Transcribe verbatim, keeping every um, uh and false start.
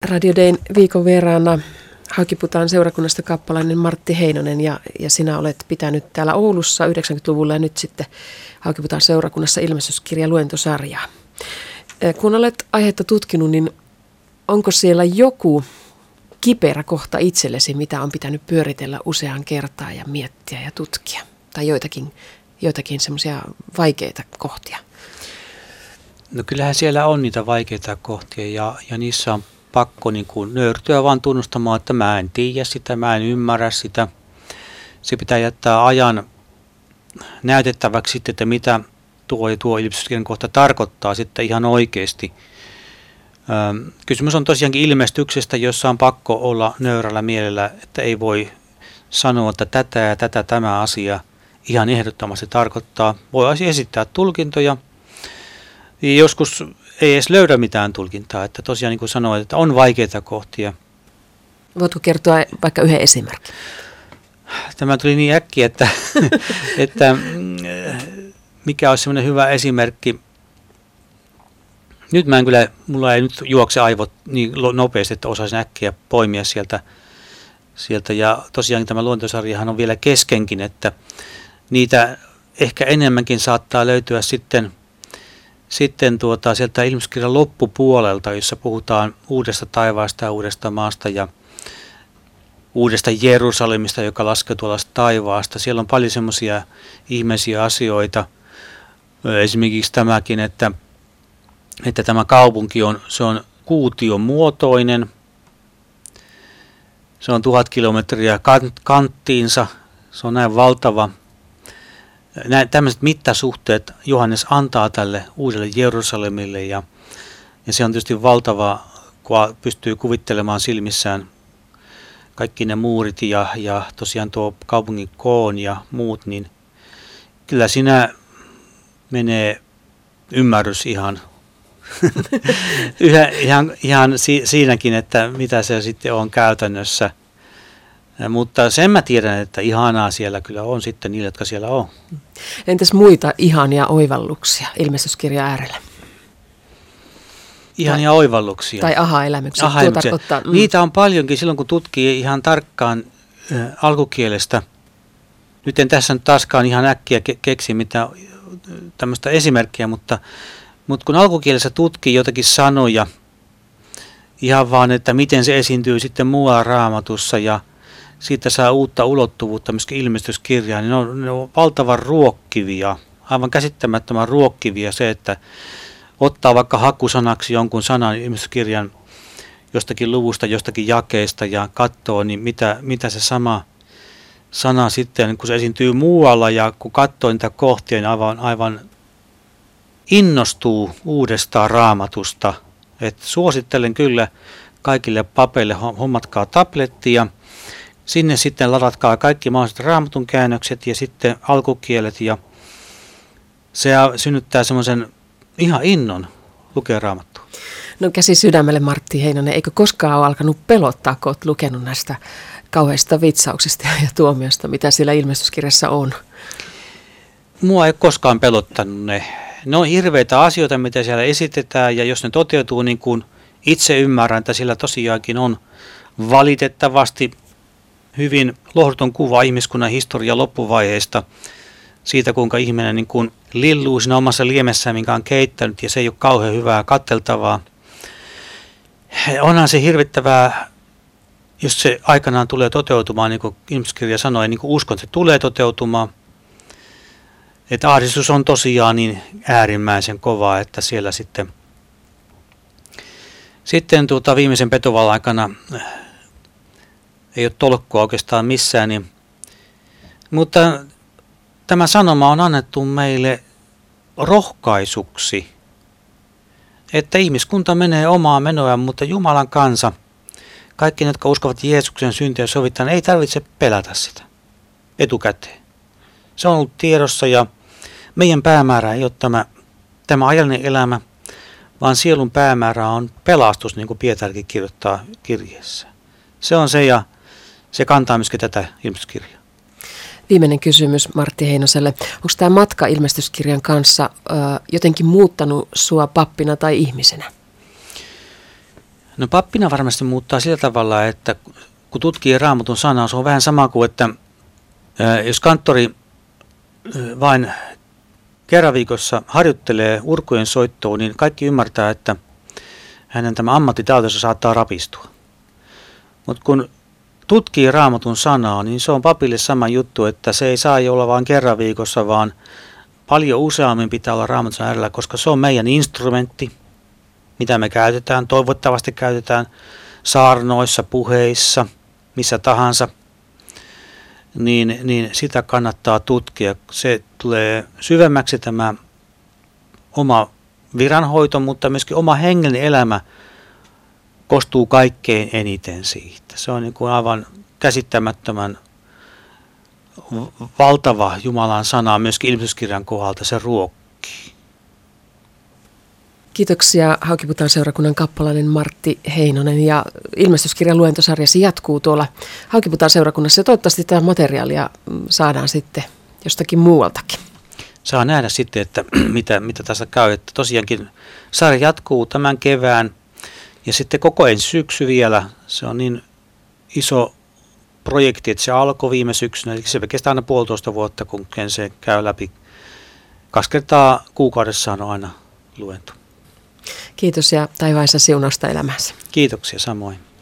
Radio Dayn viikon vieraana Haukiputaan seurakunnasta kappalainen Martti Heinonen ja, ja sinä olet pitänyt täällä Oulussa yhdeksänkymmentäluvulla ja nyt sitten Haukiputaan seurakunnassa ilmestyskirja luentosarjaa. Kun olet aihetta tutkinut, niin onko siellä joku kiperä kohta itsellesi, mitä on pitänyt pyöritellä useaan kertaan ja miettiä ja tutkia? Tai joitakin, joitakin semmoisia vaikeita kohtia? No kyllähän siellä on niitä vaikeita kohtia ja, ja niissä on pakko niin kuin nöyrtyä vaan tunnustamaan, että mä en tiedä sitä, mä en ymmärrä sitä. Se pitää jättää ajan näytettäväksi sitten, että mitä tuo ja tuo ilmestyskirjan kohta tarkoittaa sitten ihan oikeasti. Ähm, kysymys on tosiaankin ilmestyksestä, jossa on pakko olla nöyrällä mielellä, että ei voi sanoa, että tätä ja tätä tämä asia ihan ehdottomasti tarkoittaa. Voi esittää tulkintoja. Joskus ei edes löydä mitään tulkintaa, että tosiaan niin kuin sanoit, että on vaikeita kohtia. Voitko kertoa vaikka yhden esimerkin? Tämä tuli niin äkkiä, että, että mikä olisi sellainen hyvä esimerkki. Nyt mä en kyllä, mulla ei nyt juokse aivot niin nopeasti, että osaisin äkkiä poimia sieltä. sieltä. Ja tosiaan tämä luentosarjahan on vielä keskenkin, että niitä ehkä enemmänkin saattaa löytyä sitten Sitten tuota, sieltä ilmestyskirjan loppupuolelta, jossa puhutaan uudesta taivaasta ja uudesta maasta ja uudesta Jerusalemista, joka laskeutuu alas taivaasta. Siellä on paljon semmoisia ihmeisiä asioita. Esimerkiksi tämäkin, että, että tämä kaupunki on, se on kuution muotoinen. Se on tuhat kilometriä kanttiinsa. Se on näin valtava. Nämä tämmöiset mittasuhteet Johannes antaa tälle uudelle Jerusalemille ja, ja se on tietysti valtava, kun pystyy kuvittelemaan silmissään kaikki ne muurit ja, ja tosiaan tuo kaupungin koon ja muut, niin kyllä siinä menee ymmärrys ihan, ihan, ihan si, siinäkin, että mitä se sitten on käytännössä. Mutta sen mä tiedän, että ihanaa siellä kyllä on sitten niille, jotka siellä on. Entäs muita ihania oivalluksia ilmestyskirjan äärellä? Ihania tai, oivalluksia. Tai aha-elämyksiä. aha-elämyksiä. Mm. Niitä on paljonkin silloin, kun tutkii ihan tarkkaan äh, alkukielestä. Nyt en tässä nyt taaskaan ihan äkkiä ke- keksi mitään tämmöistä esimerkkiä, mutta, mutta kun alkukielessä tutkii jotakin sanoja, ihan vaan, että miten se esiintyy sitten muualla Raamatussa ja siitä saa uutta ulottuvuutta myöskin ilmestyskirjaan, niin ne on, ne on valtavan ruokkivia, aivan käsittämättömän ruokkivia se, että ottaa vaikka hakusanaksi jonkun sanan ilmestyskirjan jostakin luvusta, jostakin jakeesta ja katsoo, niin mitä, mitä se sama sana sitten, kun se esiintyy muualla ja kun katsoo niitä kohtia, niin aivan, aivan innostuu uudestaan Raamatusta. Et suosittelen kyllä kaikille papeille, hommatkaa tablettia. Sinne sitten ladatkaa kaikki mahdolliset Raamatun käännökset ja sitten alkukielet ja se synnyttää semmoisen ihan innon lukea Raamattua. No käsi sydämelle Martti Heinonen, eikö koskaan ole alkanut pelottaa, kun olet lukenut näistä kauheista vitsauksista ja tuomioista, mitä siellä ilmestyskirjassa on? Mua ei koskaan pelottanut ne. Ne on hirveitä asioita, mitä siellä esitetään ja jos ne toteutuu niin kuin itse ymmärrän, että sillä tosiaankin on valitettavasti hyvin lohduton kuva ihmiskunnan historian loppuvaiheesta siitä, kuinka ihminen niin kuin lilluu siinä omassa liemessään, minkä on keittänyt, ja se ei ole kauhean hyvää katteltavaa. Onhan se hirvittävää, jos se aikanaan tulee toteutumaan, niin kuin ilmestyskirja sanoi, niin kuin uskon, että se tulee toteutumaan. Että ahdistus on tosiaan niin äärimmäisen kovaa, että siellä sitten, sitten tuota, viimeisen petovallan aikana ei ole tolkkua oikeastaan missään, niin, mutta tämä sanoma on annettu meille rohkaisuksi, että ihmiskunta menee omaa menoa, mutta Jumalan kansa, kaikki ne, jotka uskovat Jeesuksen syntiä ja sovittaan, ei tarvitse pelätä sitä etukäteen. Se on ollut tiedossa ja meidän päämäärä ei ole tämä, tämä ajallinen elämä, vaan sielun päämäärä on pelastus, niin kuin Pietarikin kirjoittaa kirjeessä. Se on se ja se kantaa myöskin tätä ilmestyskirjaa. Viimeinen kysymys Martti Heinoselle. Onko tämä matka ilmestyskirjan kanssa ö, jotenkin muuttanut sua pappina tai ihmisenä? No pappina varmasti muuttaa sillä tavalla, että kun tutkii Raamatun sanaa, se on vähän sama kuin, että jos kanttori vain kerran viikossa harjoittelee urkujen soittoa, niin kaikki ymmärtää, että hänen tämä ammattitaitonsa saattaa rapistua. Mutta kun tutkii Raamatun sanaa, niin se on papille sama juttu, että se ei saa olla vain kerran viikossa, vaan paljon useammin pitää olla Raamatun sanan äärellä, koska se on meidän instrumentti, mitä me käytetään, toivottavasti käytetään saarnoissa, puheissa, missä tahansa, niin, niin sitä kannattaa tutkia. Se tulee syvemmäksi tämä oma viranhoito, mutta myöskin oma hengellinen elämä koostuu kaikkein eniten siitä. Se on niin kuin aivan käsittämättömän valtava Jumalan sana myöskin ilmestyskirjan kohdalta, se ruokkii. Kiitoksia Haukiputaan seurakunnan kappalainen Martti Heinonen, ja ilmestyskirjan luentosarjasi jatkuu tuolla Haukiputaan seurakunnassa ja toivottavasti tämä materiaalia saadaan sitten jostakin muualtakin. Saa nähdä sitten, että mitä, mitä tässä käy. Että tosiaankin sarja jatkuu tämän kevään ja sitten koko ensi syksy vielä. Se on niin iso projekti, että se alkoi viime syksynä, eli se kestää aina puolitoista vuotta, kun se käy läpi. Kaksi kertaa kuukaudessa on aina luento. Kiitos ja taivaisa siunausta elämässä. Kiitoksia samoin.